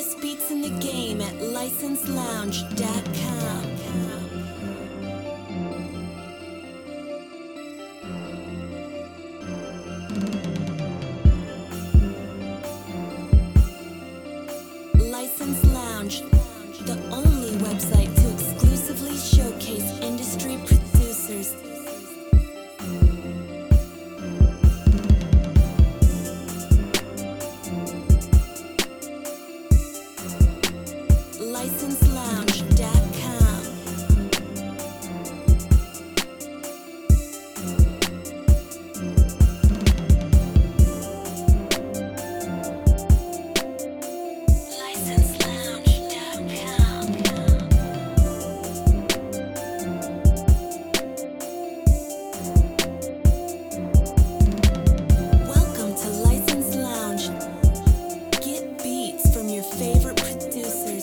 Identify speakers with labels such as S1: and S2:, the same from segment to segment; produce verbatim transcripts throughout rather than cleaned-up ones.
S1: hottest beats in the game at license lounge dot com. License Lounge, the only website to exclusively showcase industry producers. license lounge dot com. Welcome to License Lounge. Get beats from your favorite producers.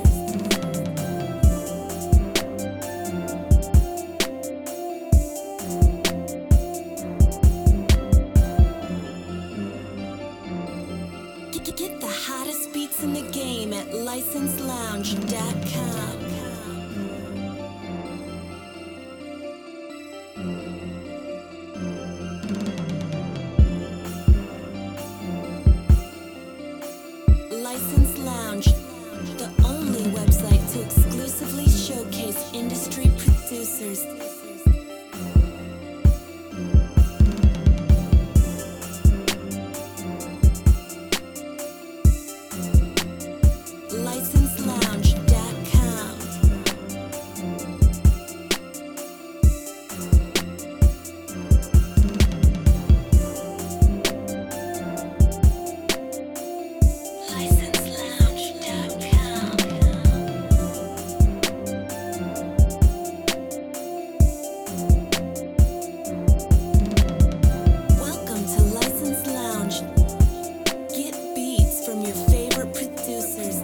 S1: Get, get the hottest beats in the game at license lounge dot com. License Lounge, the only website to exclusively showcase industry producers. license lounge dot com. Welcome to License Lounge. Get beats from your favorite producers.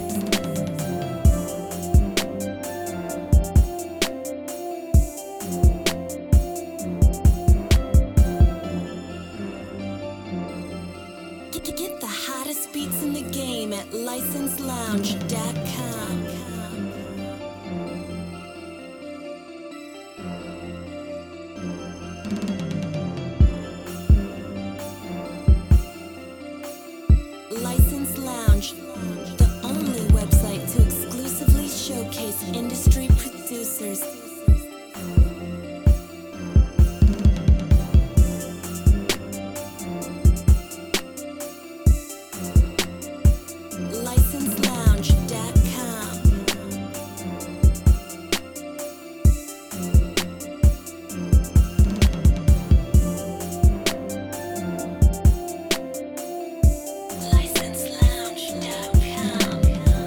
S1: Get, get the hottest beats in the game at license lounge dot com. License Lounge, the only website to exclusively showcase industry producers. license lounge dot com. license lounge dot com.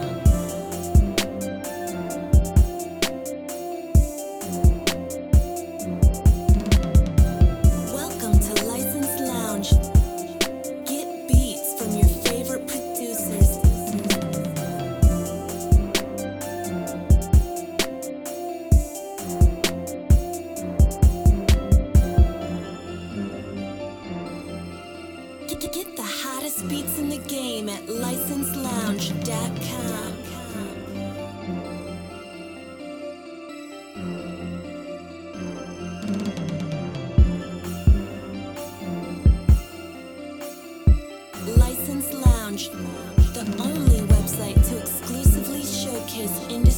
S1: Welcome to License Lounge. Get beats from your favorite producers. Get, get, get the hottest beats in the game at license lounge dot com. License Lounge, the only website to exclusively showcase industry